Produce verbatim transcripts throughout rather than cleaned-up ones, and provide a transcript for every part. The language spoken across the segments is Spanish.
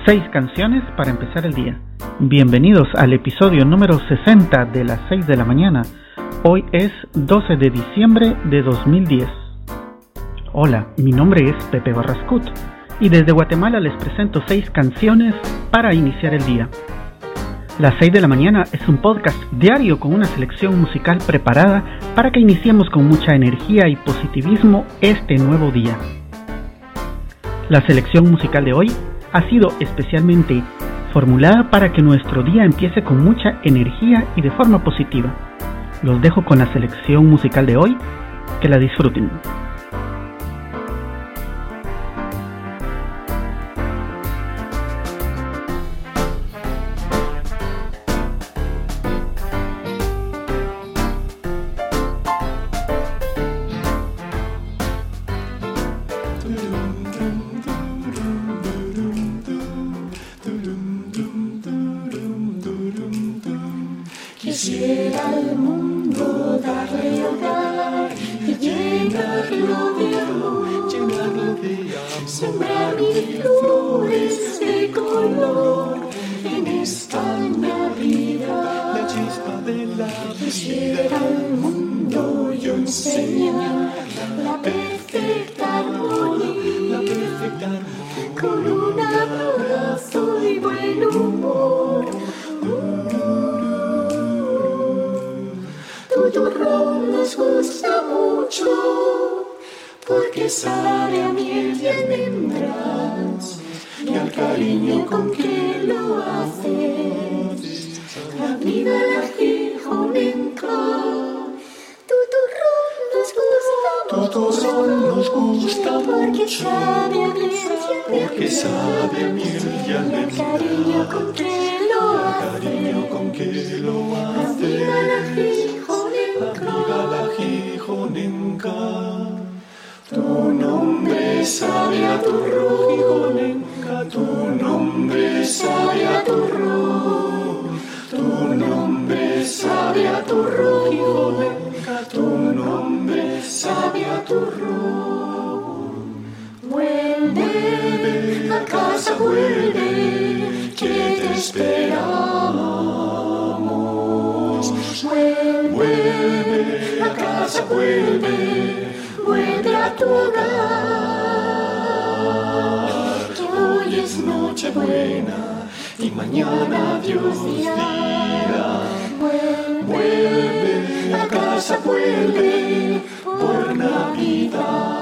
Seis canciones para empezar el día. Bienvenidos al episodio número sesenta de las seis de la mañana. Hoy es doce de diciembre de dos mil diez. Hola, mi nombre es Pepe Barrascut y desde Guatemala les presento seis canciones para iniciar el día. Las seis de la mañana es un podcast diario con una selección musical preparada para que iniciemos con mucha energía y positivismo este nuevo día. La selección musical de hoy ha sido especialmente formulada para que nuestro día empiece con mucha energía y de forma positiva. Los dejo con la selección musical de hoy, que la disfruten. Quisiera al mundo darle hogar y llenarlo de amor, sembrar mil flores de color en esta Navidad. La chispa de la Quisiera al mundo y enseñar la perfecta armonía, con un abrazo y buen humor. Tu ron nos gusta mucho, porque sabe a miel y almendras, y al cariño con que lo haces. ¡Viva la Gijonenca! Tu turrón nos gusta Tu turrón nos gusta porque mucho, sabe a miel porque sabe a miel y y al almendras, cariño con que lo cariño con que lo ¡Viva la haces. Gijonenca! Amiga la Gijonenca, tu nombre sabe a turrón, Gijonenca, tu nombre sabe a turrón, tu nombre sabe a turrón, Gijonenca, tu nombre sabe a turrón. Vuelve a casa, vuelve, que te esperamos. Vuelve a casa, vuelve, vuelve a tu hogar. Que hoy es noche buena Y mañana Dios dirá, vuelve a casa, vuelve por Navidad.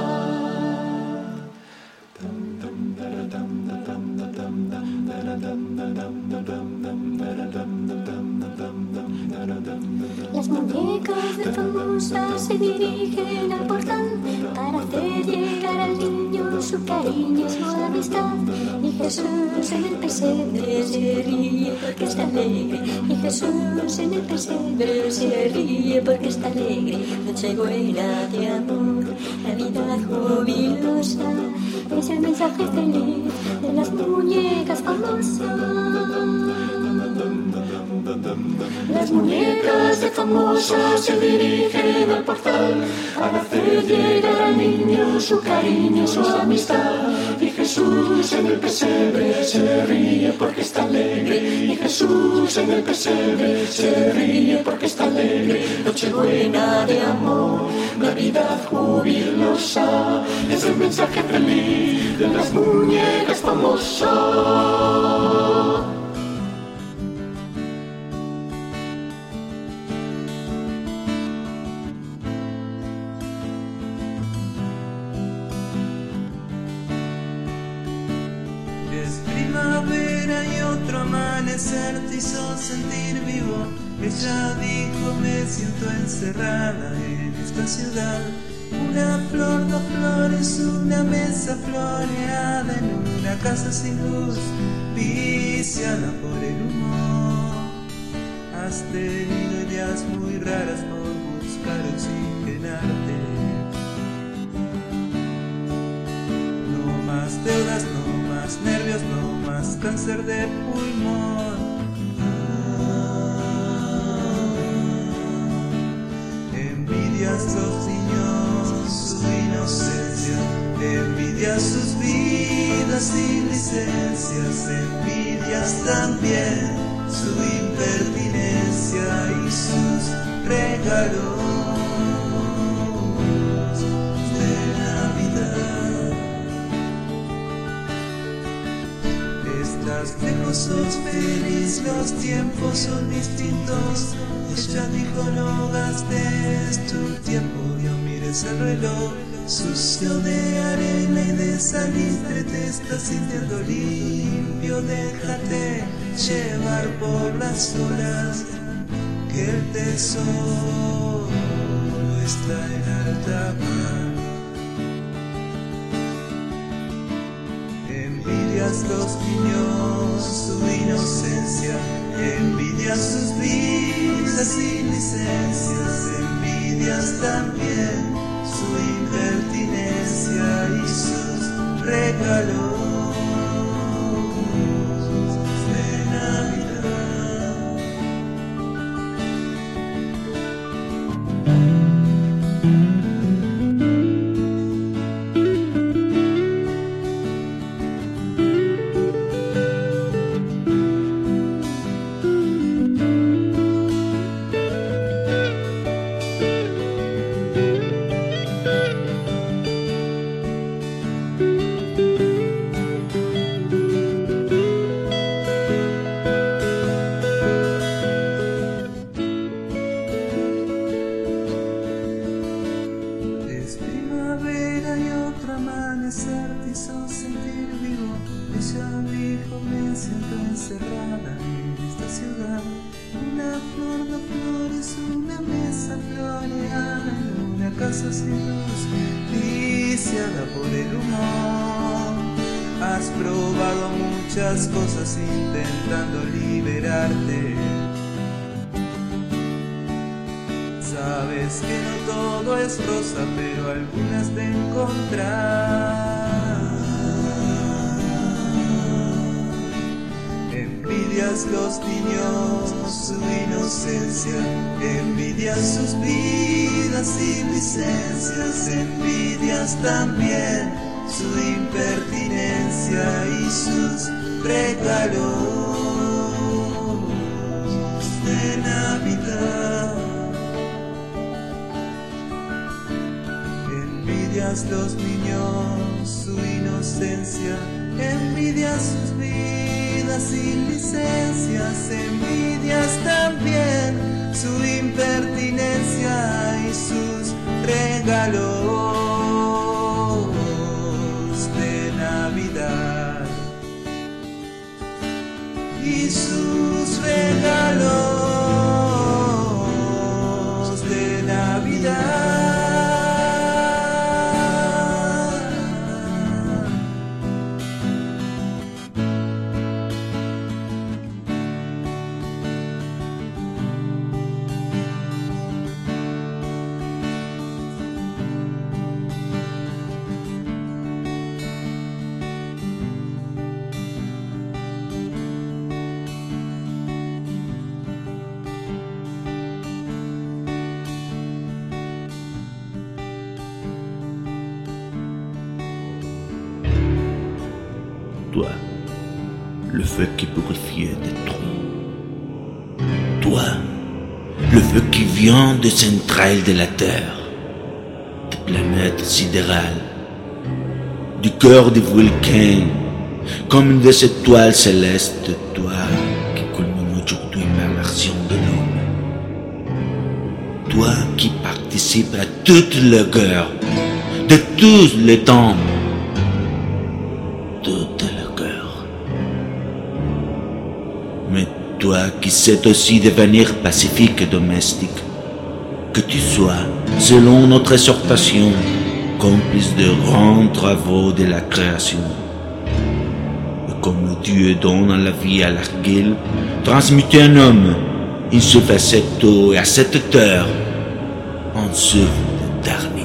Las muñecas de famosas se dirigen al portal para hacer llegar al niño su cariño y su amistad. Y Jesús en el pesebre se ríe porque está alegre. Y Jesús en el pesebre se ríe porque está alegre. Noche buena de amor, Navidad jubilosa, es el mensaje feliz de las muñecas famosas. Las muñecas de famosas se dirigen al portal para hacer llegar al niño su cariño, su amistad. Y Jesús en el pesebre se ríe porque está alegre. Y Jesús en el pesebre se ríe porque está alegre. Nochebuena de amor, Navidad jubilosa, es el mensaje feliz de las muñecas famosas. Es primavera y otro amanecer te hizo sentir vivo. Ella dijo, me siento encerrada en esta ciudad. Una flor, dos flores, una mesa floreada en una casa sin luz, viciada por el humor. Has tenido ideas muy raras por buscar oxigenarte. No más deudas, no más nervios, no más cáncer de pulmón. Ah, envidias los niños, su inocencia, envidias sus vidas sin licencia. resistencias, envidias también, su impertinencia y sus regalos de Navidad. Estás lejos, sos feliz, los tiempos son distintos. Ella dijo no gastes tu tiempo, no mires el reloj sucio de arena y de salitre, te estás sintiendo limpio, déjate llevar por las olas, que el tesoro está en alta mar. Envidias los niños, su inocencia, envidias sus vidas y licencias, envidias también su impertinencia y sus regalos de Navidad. Te hizo sentir vivo, ella dijo me siento encerrada en esta ciudad. Una flor de flores, una mesa floreada en una casa sin luz, viciada por el humor. Has probado muchas cosas intentando liberarte. Sabes que no todo es rosa, pero algunas te encontrarás. Envidias los niños, su inocencia, envidias sus vidas y licencias, envidias también su impertinencia y sus regalos de Navidad. Envidias los niños, su inocencia, envidias sus vidas y licencias, envidias también su impertinencia y sus regalos de Navidad. Y sus regalos de Navidad. Toi, le feu qui purifiait des troncs. Toi, le feu qui vient des entrailles de la terre, des planètes sidérales, du cœur des volcans, comme des étoiles célestes. Toi, qui culmine aujourd'hui par l'action de l'homme. Toi qui participes à toutes les guerres, de tous les temps. Mais toi qui sais aussi devenir pacifique et domestique, que tu sois, selon notre exhortation, complice de grands travaux de la création. Et comme Dieu donne la vie à l'argile, transmuter un homme, il se fait cette eau et à cette terre, en souffle d'éternité.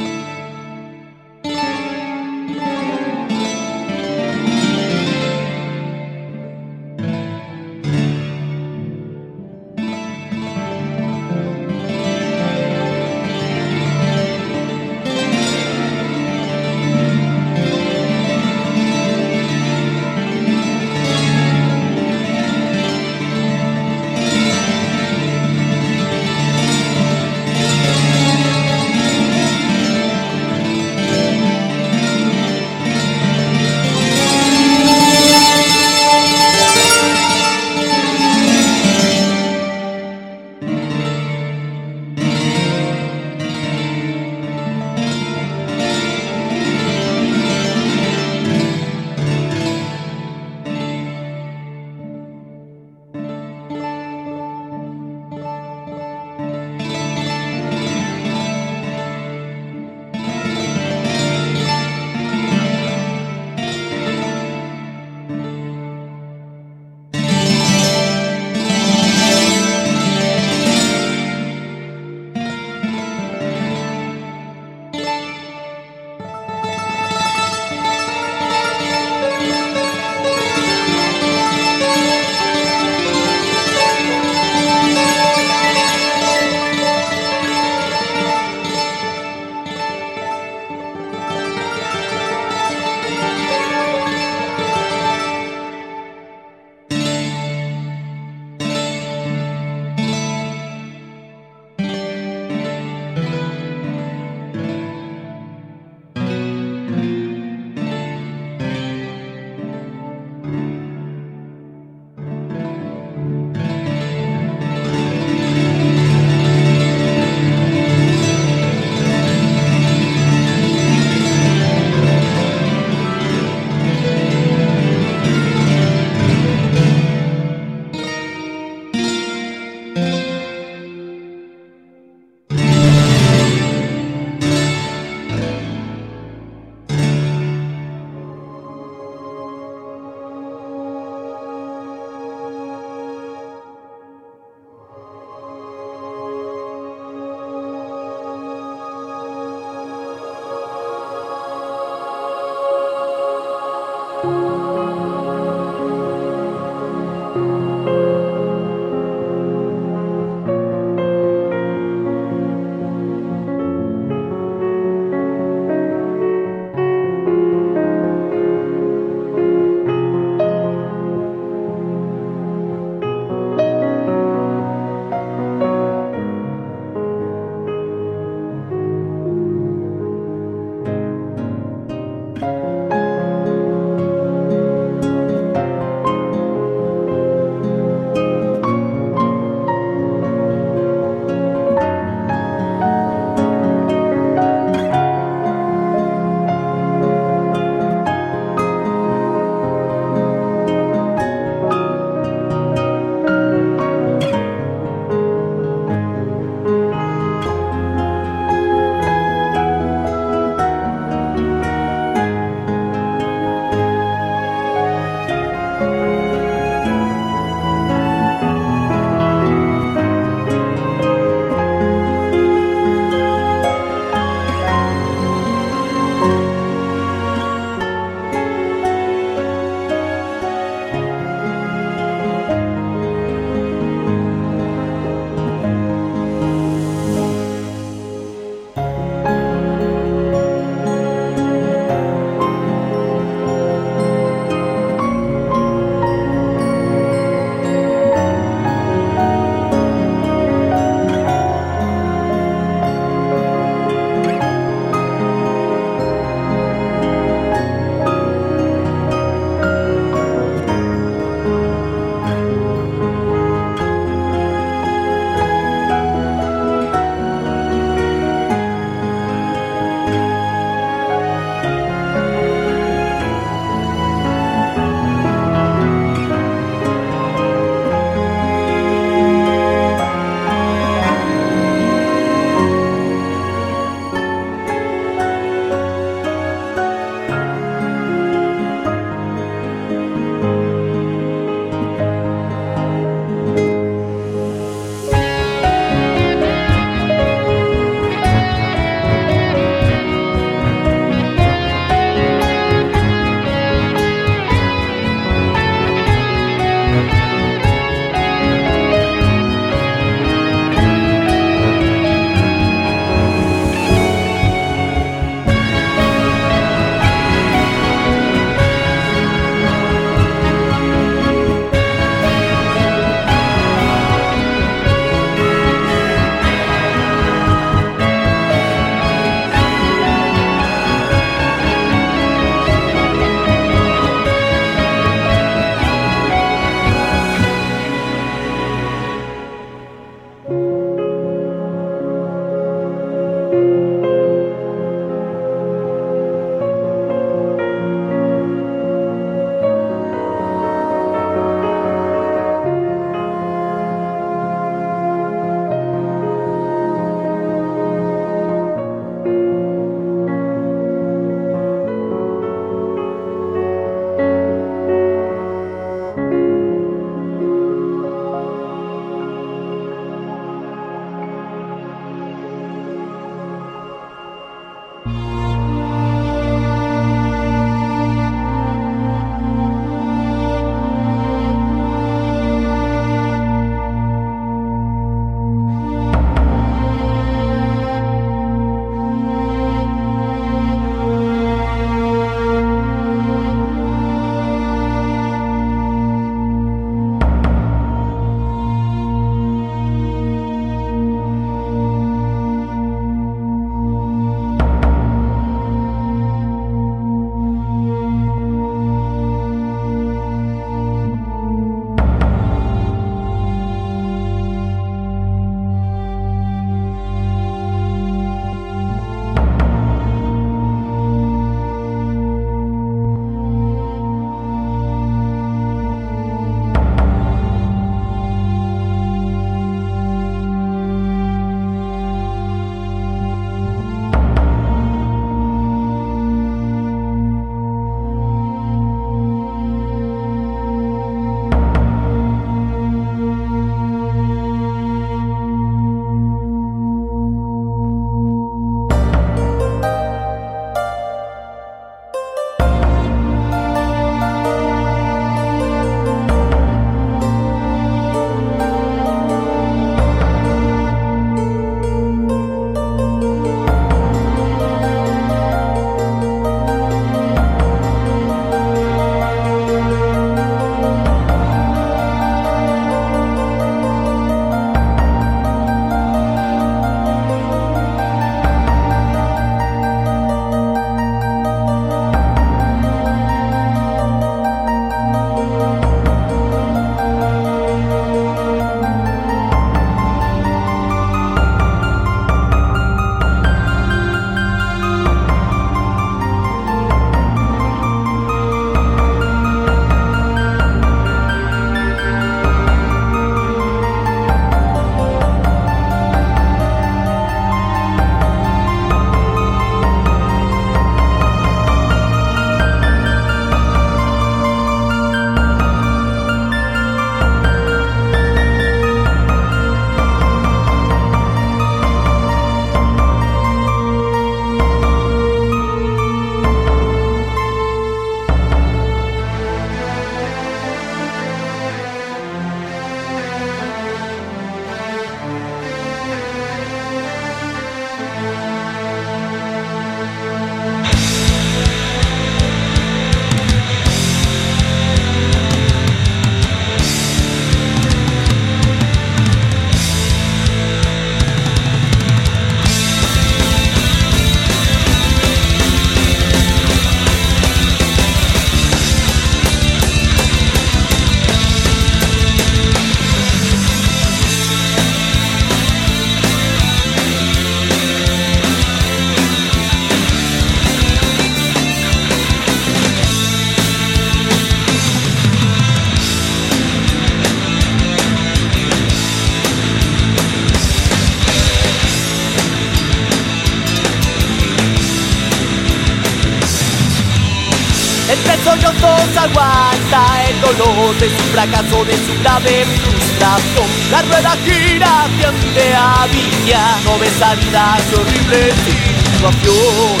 brazos aguanta el dolor de su fracaso, de su grave frustración. La rueda gira, tiende a Villa, no ve salida, qué horrible situación.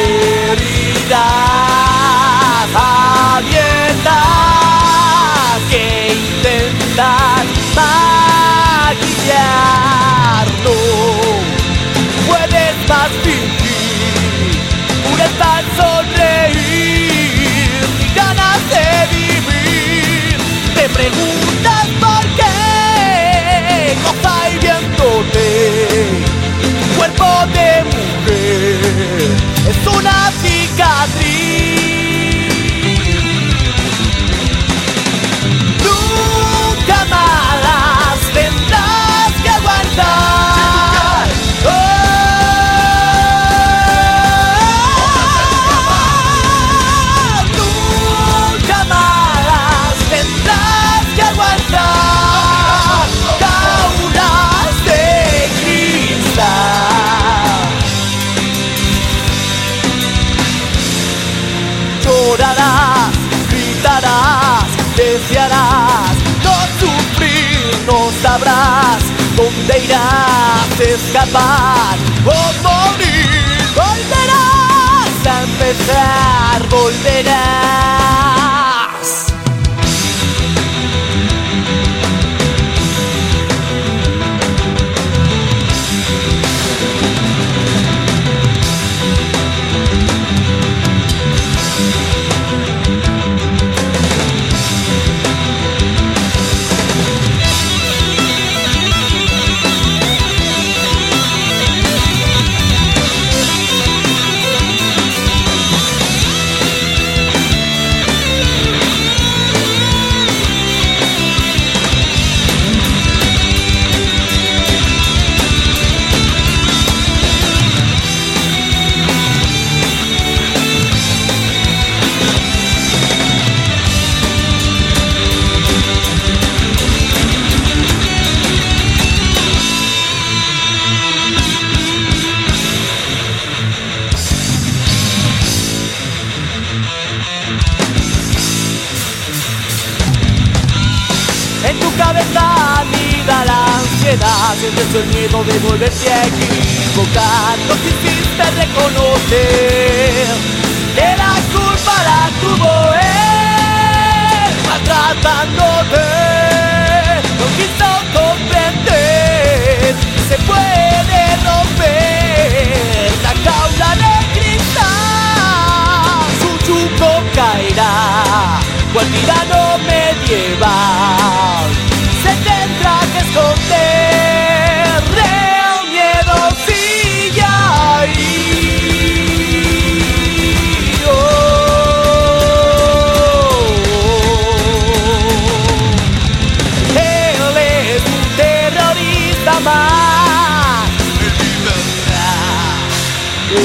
Heridas abiertas que intentan maquillar. No puedes más fingir, pureza al sonreír y ganas de vivir. Te preguntas por qué, cosa hiriéndote. Tu cuerpo de mujer es una cicatriz. Nunca más tendrás que aguantar. Oh, nunca más tendrás que aguantar jaulas de cristal. Llorarás, gritarás, desearás no sufrir, no sabrás dónde irás a escapar o morir. Volverás a empezar, volverás. En tu cabeza anida la ansiedad, sientes el miedo de volverte a equivocar. No quisiste reconocer que la culpa la tuvo él, maltratándote. No quiso comprender que se puede romper la jaula de cristal. Su yugo caerá, cual tirano medieval se tendrá que esconder. El miedo sigue ahí. Oh, él es un terrorista más. Oh,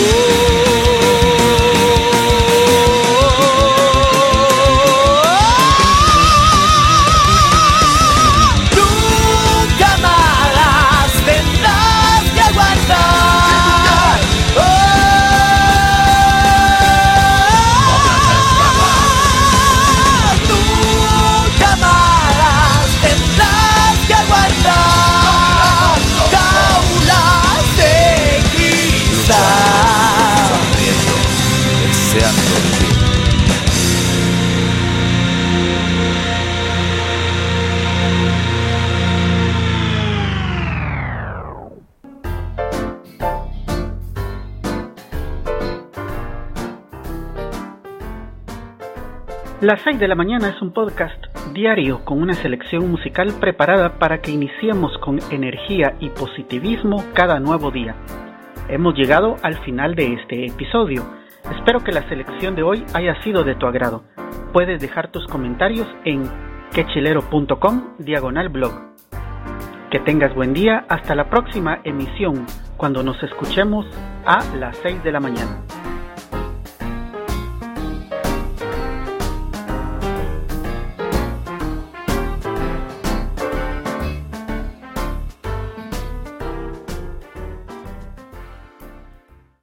Las seis de la mañana es un podcast diario con una selección musical preparada para que iniciemos con energía y positivismo cada nuevo día. Hemos llegado al final de este episodio. Espero que la selección de hoy haya sido de tu agrado. Puedes dejar tus comentarios en quechilero.com diagonal blog. Que tengas buen día, hasta la próxima emisión, cuando nos escuchemos a las seis de la mañana.